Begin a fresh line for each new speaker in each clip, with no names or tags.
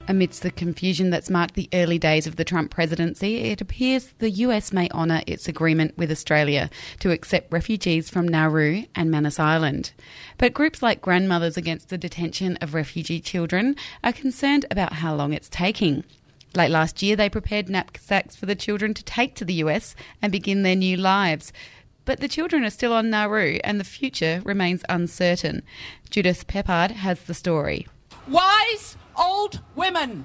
Amidst the confusion that's marked the early days of the Trump presidency, it appears the US may honour its agreement with Australia to accept refugees from Nauru and Manus Island. But groups like Grandmothers Against the Detention of Refugee Children are concerned about how long it's taking. Late last year, they prepared knapsacks for the children to take to the US and begin their new lives. But the children are still on Nauru and the future remains uncertain. Judith Peppard has the story.
Wise old women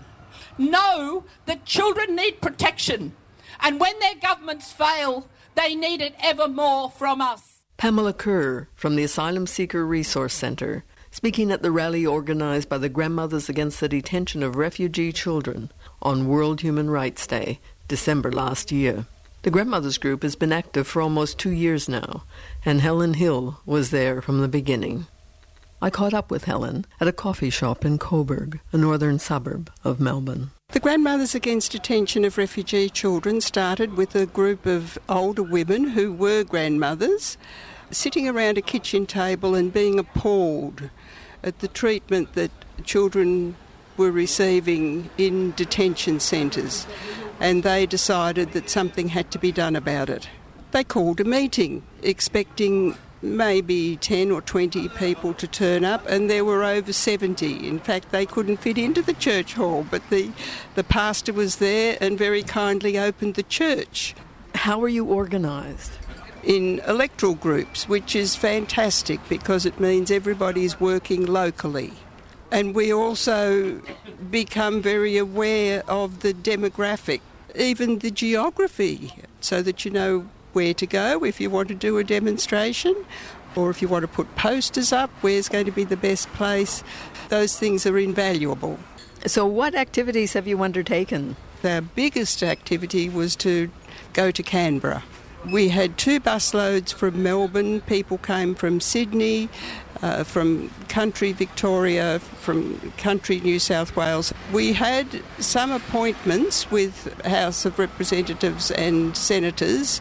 know that children need protection, and when their governments fail, they need it ever more from us.
Pamela Kerr from the Asylum Seeker Resource Centre, speaking at the rally organised by the Grandmothers Against the Detention of Refugee Children on World Human Rights Day, December last year. The Grandmothers group has been active for almost 2 years now, and Helen Hill was there from the beginning. I caught up with Helen at a coffee shop in Coburg, a northern suburb of Melbourne.
The Grandmothers Against Detention of Refugee Children started with a group of older women who were grandmothers, sitting around a kitchen table and being appalled at the treatment that children were receiving in detention centres, and they decided that something had to be done about it. They called a meeting, expecting maybe 10 or 20 people to turn up, and there were over 70. In fact, they couldn't fit into the church hall, but the pastor was there and very kindly opened the church.
How are you organised?
In electoral groups, which is fantastic because it means everybody's working locally. And we also become very aware of the demographic, even the geography, so that you know where to go if you want to do a demonstration, or if you want to put posters up, where's going to be the best place. Those things are invaluable.
So what activities have you undertaken?
Our biggest activity was to go to Canberra. We had 2 busloads from Melbourne. People came from Sydney, from country Victoria, from country New South Wales. We had some appointments with House of Representatives and Senators,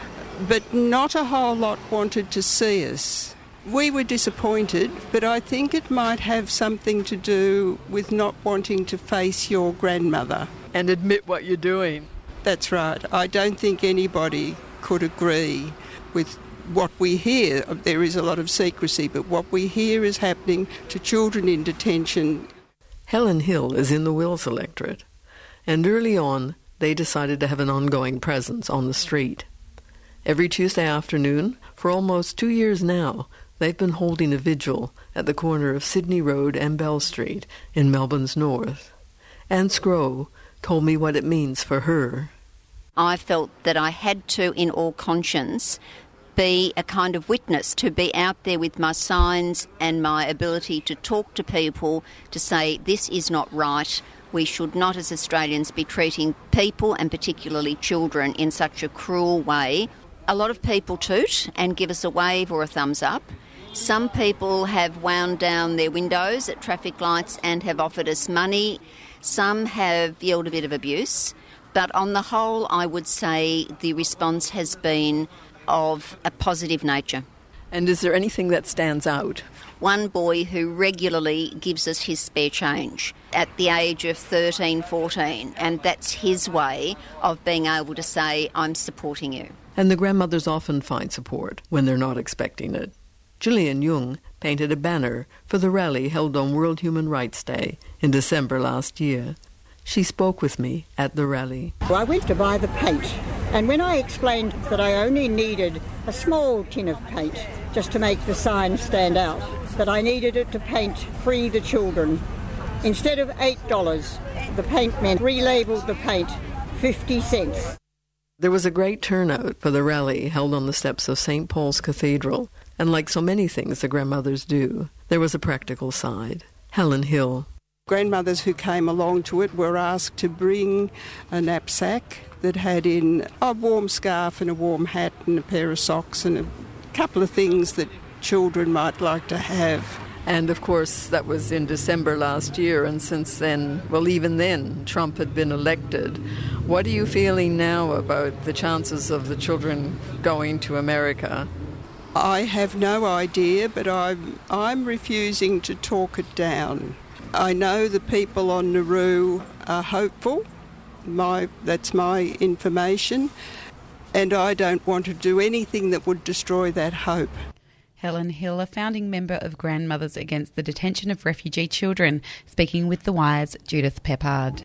but not a whole lot wanted to see us. We were disappointed, but I think it might have something to do with not wanting to face your grandmother.
And admit what you're doing.
That's right. I don't think anybody could agree with what we hear. There is a lot of secrecy, but what we hear is happening to children in detention.
Helen Hill is in the Wills electorate, and early on they decided to have an ongoing presence on the street. Every Tuesday afternoon, for almost 2 years now, they've been holding a vigil at the corner of Sydney Road and Bell Street in Melbourne's north. Anne Scrow told me what it means for her.
I felt that I had to, in all conscience, be a kind of witness, to be out there with my signs and my ability to talk to people, to say this is not right. We should not, as Australians, be treating people, and particularly children, in such a cruel way. A lot of people toot and give us a wave or a thumbs up. Some people have wound down their windows at traffic lights and have offered us money. Some have yelled a bit of abuse. But on the whole, I would say the response has been of a positive nature.
And is there anything that stands out?
One boy who regularly gives us his spare change at the age of 13, 14, and that's his way of being able to say, I'm supporting you.
And the grandmothers often find support when they're not expecting it. Gillian Young painted a banner for the rally held on World Human Rights Day in December last year. She spoke with me at the rally.
Well, I went to buy the paint, and when I explained that I only needed a small tin of paint just to make the sign stand out, that I needed it to paint Free the Children, instead of $8, the paint men relabelled the paint 50 cents.
There was a great turnout for the rally held on the steps of St. Paul's Cathedral, and like so many things the grandmothers do, there was a practical side. Helen Hill.
Grandmothers who came along to it were asked to bring a knapsack that had in a warm scarf and a warm hat and a pair of socks and a couple of things that children might like to have.
And of course that was in December last year, and since then, well, even then, Trump had been elected. What are you feeling now about the chances of the children going to America?
I have no idea, but I'm refusing to talk it down. I know the people on Nauru are hopeful. That's my information. And I don't want to do anything that would destroy that hope.
Helen Hill, a founding member of Grandmothers Against the Detention of Refugee Children, speaking with The Wire's Judith Peppard.